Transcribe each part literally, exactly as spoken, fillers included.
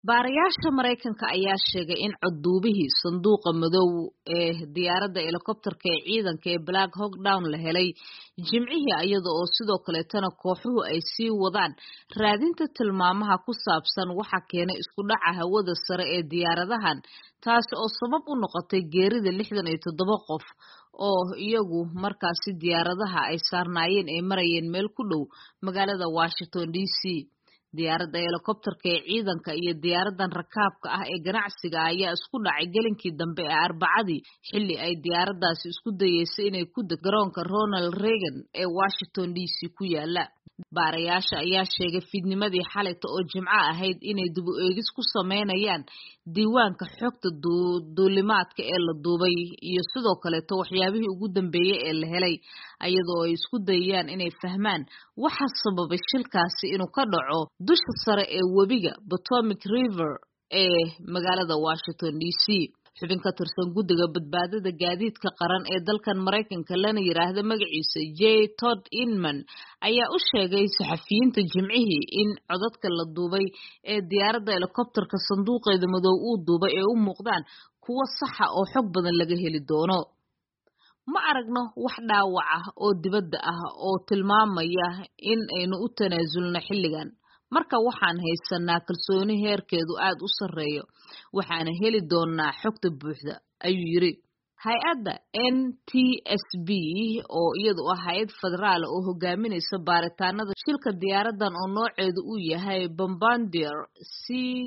Baarayaasha Mareykanka ayaa sheegay in codduubihii sanduuqa madow ee diyaaradda helikobtarka ee ciidanka ee Black Hawk Down la helay Jimcihii iyada oo sidoo kaleetana kooxuhu ay sii wadaan raadinta tilmaamaha ku saabsan waxa keenay isku dhaca hawada sare ee diyaaradahan taas oo sabab u noqotay geerida lixdan iyo toddoba qof oo iyagu markaasi diyaaradaha ay saarnaayeen ay marayeen meel ku dhow magaalada Washington D C diyaaradda helikobtarka ee ciidanka iyo diyaaradan rakaabka ah ee ganacsiga ayaa isku dhacay gelinkii dambe ee Arbacadii xilli ay diyaaradaasi isku dayeysay inay ku degto garoonka Ronald Reagan ee Washington D C ku yaala baarayaasha ayaa sheegay fiidnimadii xalayta oo Jimco ahayd inay dib u eegis ku sameynayaan diiwaanka xogta duulimaadka ee la duubay iyo sidoo kaleeto waxyaabihii ugu dambeeyay ee la helay ayadoo ay isku dayayaan inay fahmaan waxa sababay shilkaasi inuu ka dhaco dusha sare ee webiga Potomac River ee magaalada Washington D C xubin ka tirsan guddiga badbaadada gaadiidka qaran ee dalkan Mareykanka lana yiraahdo magaciisa J Todd Inman ayaa u sheegay saxafiyiinta Jimcihii in codadka la duubay ee diyaaradda helikobtarka sanduuqeeda madow uu duubay ee u muuqdaan kuwa sax ah oo xog badan laga heli doono ma aragno wax dhaawac ah oo dibadda ah oo tilmaamaya in aynu u tanaasulno xilligan marka waxaan haysanaa kalsooni heerkeedu aad u sarreeyo waxaana heli doonaa xogta buuxda ayuu yiri hay-adda N T S B oo iyadu ah hay'ad federaal oo hogaaminaysa baaritaanada shilka diyaaradan oo nooceedu uu yahay Bombardier C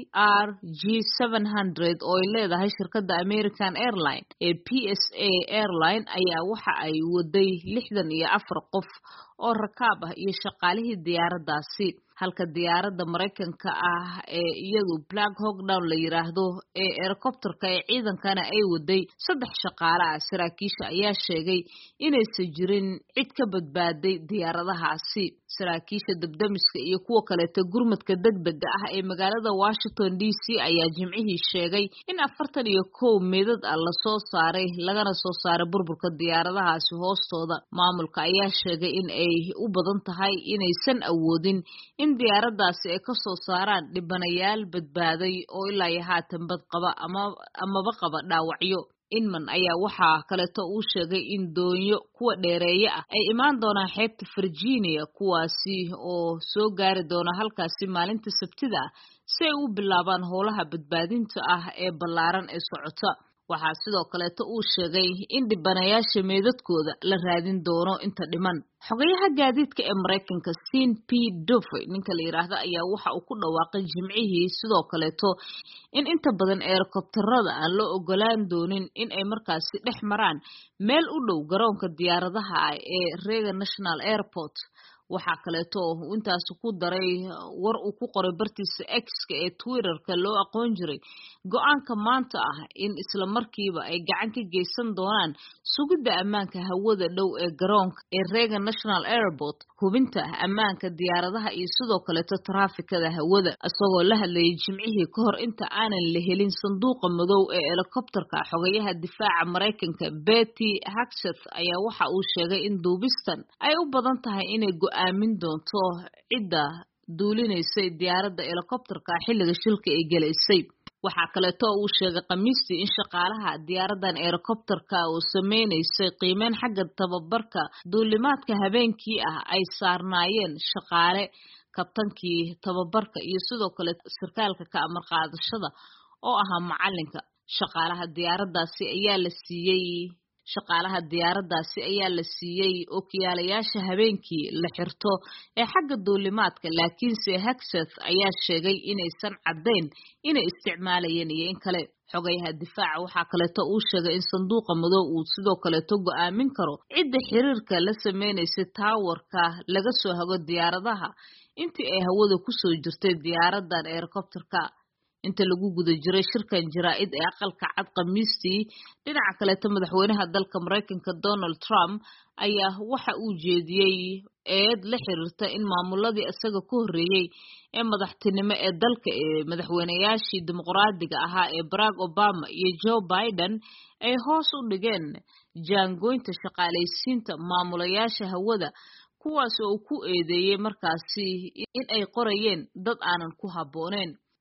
R J seven hundred oo ay leedahay shirkadda American Airlines ee P S A Airline ayaa waxa ay waday lixdan iyo afar qof oo rakaab ah iyo shaqaalihii diyaaradaasi halka diyaaradda Mareykanka ah ee iyadu Black Hawk Down la yiraahdo ee helikobtarka ee ciidankana ay waday saddex shaqaale ah saraakiisha ayaa sheegay inaysan jirin cid ka badbaaday diyaaradahaasi saraakiisha dabdamiska iyo kuwa kaleeto gurmadka degdega ah ee magaalada Washington D C ayaa Jimcihii sheegay in afartan iyo kow meedad ah la soo saaray lagana soo saaray burburka diyaaradahaasi hoostooda maamulka ayaa sheegay in ay u badan tahay inaysan awoodin in diyaaradaasi ay ka soo saaraan dhibanayaal badbaaday oo ilaa iyo haatan bad qaba ama amaba qaba dhaawacyo Inman ayaa waxaa kaleeto uu sheegay in doonyo kuwa dheereeya ah ay imaan doonaan xeebta Virginia kuwaasi oo soo gaari doona halkaasi maalinta Sabtida ah si ay u bilaabaan howlaha badbaadinta ah ee ballaaran ee socota waxaa sidoo kaleeto uu sheegay in dhibanayaasha meedadkooda la raadin doono inta dhiman xogayaha gaadiidka ee Mareykanka Sean P Duffy ninka la yiraahdo ayaa waxa uu ku dhawaaqay Jimcihii sidoo kaleeto in inta badan helikobtarada aan loo ogolaan doonin in ay markaasi dhex maraan meel u dhow garoonka diyaaradaha ee Reagan National Airport waxa kaleeto uu intaas ku daray war uu ku qoray bartiisa X-ka ee Twitter-ka loo aqoon jiray go'aanka maanta ah in isla markiiba ay gacan ka geysan doonaan sugidda ammaanka hawada dhow ee garoonka ee Reagan National Airport hubinta ammaanka diyaaradaha iyo sidoo kaleeto taraafikada hawada asagoo la hadlayay Jimcihii ka hor inta aanan la helin sanduuqa madow ee helikobtarka xogayaha difaaca Mareykanka Betty Hegseth ayaa waxa uu sheegay in duubistan ay u badan tahay inay aamin doonto cidda duulinaysay diyaaradda helikobtarka xilliga shilka ay galeysay waxa kaleeto uu sheegay Khamiistii in shaqaalaha diyaaradan helikobtarka oo sameeynayay qiimeyn xagga tababarka duulimaadka habeenkii ah ay saarnaayeen shaqaale kabtankii tababarka iyo sidoo kale sarkaalka ka amar qaadashada oo ahaa macalinka shaqaalaha diyaaradaasi ayaa la siiyay shaqaalaha diyaaradaasi ayaa la siiyay ookiyaalayaasha habeenkii la xirto ee xagga duulimaadka laakiinse Hegseth ayaa sheegay inaysan caddayn inay isticmaalayeen iyo in kale xogayaha difaaca waxaa kaleeto uu sheegay in sanduuqa madow uu sidoo kaleeto go'aamin karo cidda xiriirka la sameynaysa taawarka laga soo hago diyaaradaha intii ay hawada ku soo jirtay diyaaradan helikobtarka inta lagu guda jiray shirkan jiraa'id ee aqalka cad Khamiistii dhinaca kaleeto madaxweynaha dalka Mareykanka Donald Trump ayaa waxa uu jeediyay eed la xiriirta in maamuladii isaga ku horeeyay ee madaxtinimo ee dalka ee madaxweynayaashii dimuqraadiga ahaa ee Barack Obama iyo Joe Biden ay hoos u dhigeen jaangoynta shaqaalaysiinta maamulayaasha hawada kuwaas oo ku eedeeyay markaasi in ay qorayeen dad aanan ku habbooneyn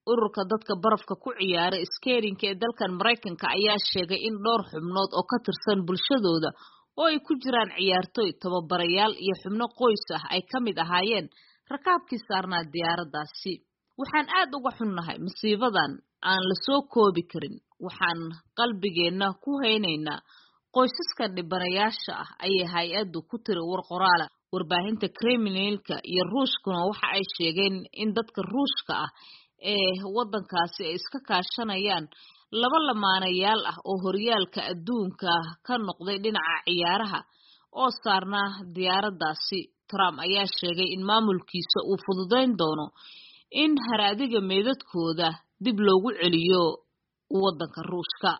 ururka dadka barafka ku ciyaara skatingka ee dalkan Mareykanka ayaa sheegay in dhowr xubnood oo ka tirsan bulshadooda oo ay ku jiraan ciyaartoy, tababarayaal iyo xubno qoys ah ay ka mid ahaayeen rakaabkii saarnaa diyaaraddaasi. Waxaan aad uga xunnahay masiibadan aan la soo koobi karin. Waxaan qalbigeenna ku haynaynaa qoysaskan dhibanayaasha ah ayay hay-addu ku tiri war qoraala. Warbaahinta Kremlin-ka iyo Ruushkuna waxa ay sheegeen in dadka Ruushka ah ee waddankaasi ay iska kaashanayaan laba lamaanayaal ah oo horyaalka adduunka ka noqday dhinaca ciyaaraha oo saarnaa diyaaraddaasi. Trump ayaa sheegay in maamulkiisa uu fududayn doono in haraadiga meedadkooda dib loogu celiyo waddanka Ruushka.